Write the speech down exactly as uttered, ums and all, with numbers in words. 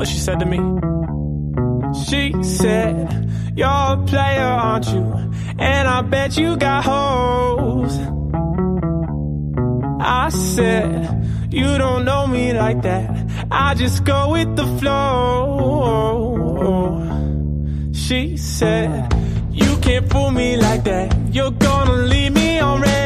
what she said to me? She said, you're a player, aren't you? And I bet you got hoes. I said, you don't know me like that. I just go with the flow. She said, you can't fool me like that. You're gonna leave me on red.